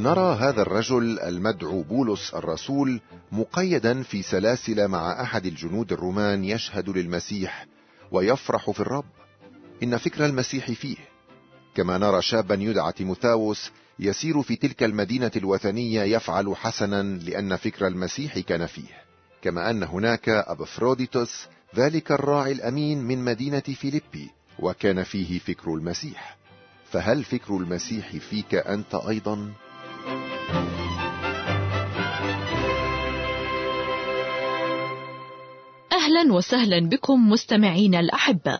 نرى هذا الرجل المدعو بولس الرسول مقيدا في سلاسل مع أحد الجنود الرومان يشهد للمسيح ويفرح في الرب. إن فكر المسيح فيه. كما نرى شابا يدعى تيموثاوس يسير في تلك المدينة الوثنية يفعل حسنا لأن فكر المسيح كان فيه. كما أن هناك أبفروديتوس ذلك الراعي الأمين من مدينة فيليبي وكان فيه فكر المسيح. فهل فكر المسيح فيك أنت أيضا؟ أهلا وسهلا بكم مستمعين الأحباء.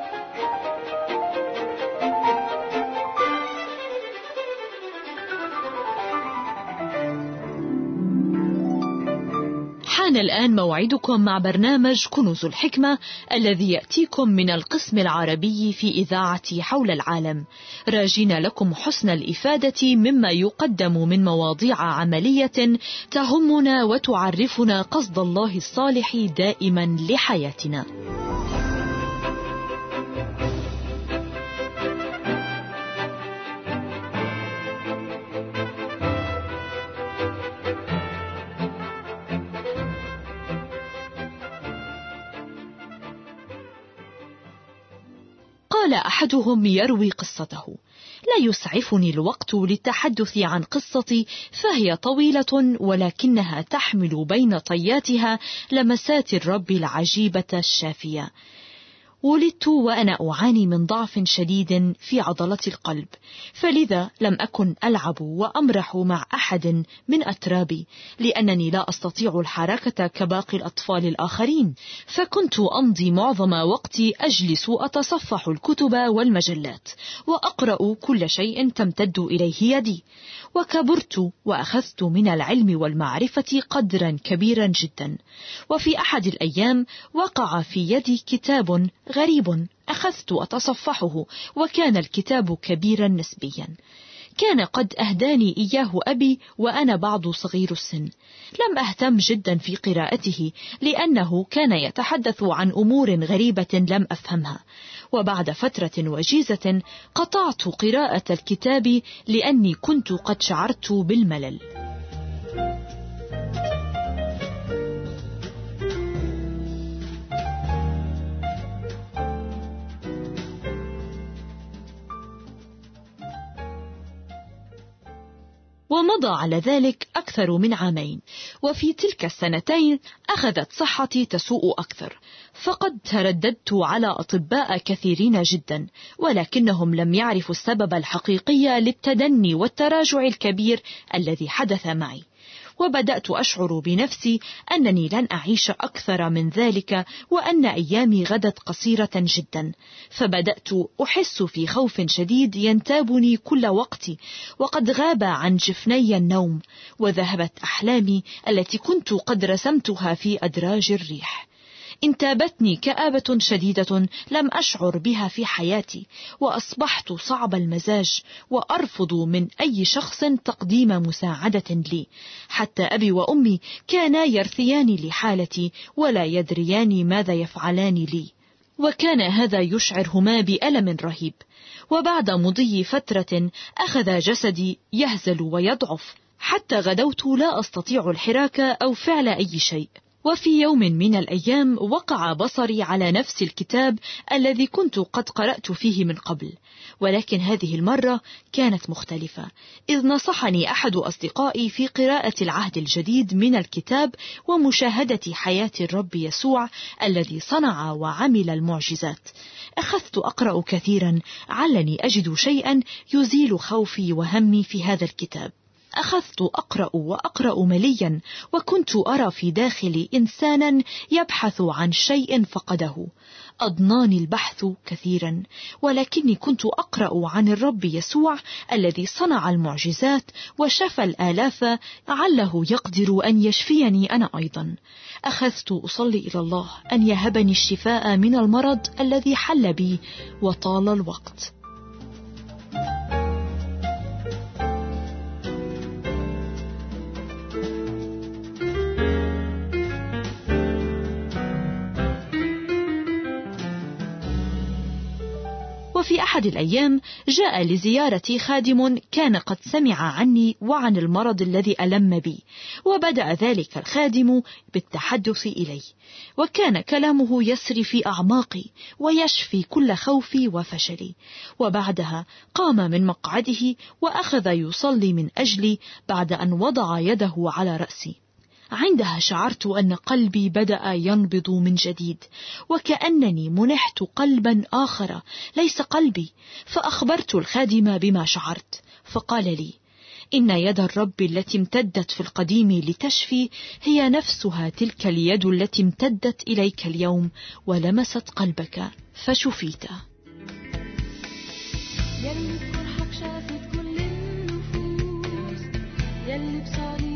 حان الآن موعدكم مع برنامج كنوز الحكمة الذي يأتيكم من القسم العربي في إذاعة حول العالم، راجين لكم حسن الإفادة مما يقدم من مواضيع عملية تهمنا وتعرفنا قصد الله الصالح دائما لحياتنا. قال أحدهم يروي قصته: لا يسعفني الوقت للتحدث عن قصتي، فهي طويلة ولكنها تحمل بين طياتها لمسات الرب العجيبة الشافية. ولدت وأنا أعاني من ضعف شديد في عضلة القلب، فلذا لم أكن ألعب وأمرح مع أحد من أترابي، لأنني لا أستطيع الحركة كباقي الأطفال الآخرين، فكنت أمضي معظم وقتي أجلس أتصفح الكتب والمجلات وأقرأ كل شيء تمتد إليه يدي. وكبرت وأخذت من العلم والمعرفة قدرا كبيرا جدا. وفي أحد الأيام وقع في يدي كتاب غريب، أخذت أتصفحه وكان الكتاب كبيرا نسبيا. كان قد أهداني إياه أبي وأنا بعض صغير السن. لم أهتم جدا في قراءته لأنه كان يتحدث عن أمور غريبة لم أفهمها. وبعد فترة وجيزة قطعت قراءة الكتاب لأني كنت قد شعرت بالملل. ومضى على ذلك أكثر من عامين، وفي تلك السنتين أخذت صحتي تسوء أكثر، فقد ترددت على أطباء كثيرين جدا، ولكنهم لم يعرفوا السبب الحقيقي للتدني والتراجع الكبير الذي حدث معي. وبدأت أشعر بنفسي أنني لن أعيش أكثر من ذلك، وأن أيامي غدت قصيرة جدا. فبدأت أحس في خوف شديد ينتابني كل وقت، وقد غاب عن جفني النوم، وذهبت أحلامي التي كنت قد رسمتها في أدراج الريح. انتابتني كآبة شديدة لم أشعر بها في حياتي، وأصبحت صعب المزاج، وأرفض من أي شخص تقديم مساعدة لي. حتى أبي وأمي كانا يرثيان لحالتي ولا يدريان ماذا يفعلان لي، وكان هذا يشعرهما بألم رهيب. وبعد مضي فترة أخذ جسدي يهزل ويضعف، حتى غدوت لا أستطيع الحراك أو فعل أي شيء. وفي يوم من الأيام وقع بصري على نفس الكتاب الذي كنت قد قرأت فيه من قبل، ولكن هذه المرة كانت مختلفة، إذ نصحني أحد أصدقائي في قراءة العهد الجديد من الكتاب ومشاهدة حياة الرب يسوع الذي صنع وعمل المعجزات. أخذت أقرأ كثيرا علني أجد شيئا يزيل خوفي وهمي في هذا الكتاب. أخذت أقرأ وأقرأ مليا، وكنت أرى في داخلي إنسانا يبحث عن شيء فقده. أضناني البحث كثيرا، ولكني كنت أقرأ عن الرب يسوع الذي صنع المعجزات وشفى الآلاف، لعله يقدر أن يشفيني أنا أيضا. أخذت أصلي إلى الله أن يهبني الشفاء من المرض الذي حل بي، وطال الوقت. وفي أحد الأيام جاء لزيارتي خادم كان قد سمع عني وعن المرض الذي ألم بي، وبدأ ذلك الخادم بالتحدث إلي، وكان كلامه يسري في أعماقي ويشفي كل خوفي وفشلي. وبعدها قام من مقعده وأخذ يصلي من أجلي بعد أن وضع يده على رأسي. عندها شعرت أن قلبي بدأ ينبض من جديد، وكأنني منحت قلبا آخر ليس قلبي. فأخبرت الخادم بما شعرت، فقال لي: إن يد الرب التي امتدت في القديم لتشفي هي نفسها تلك اليد التي امتدت إليك اليوم ولمست قلبك فشفيت. يلي بفرحك شافت كل النفوس، يلي بصليبك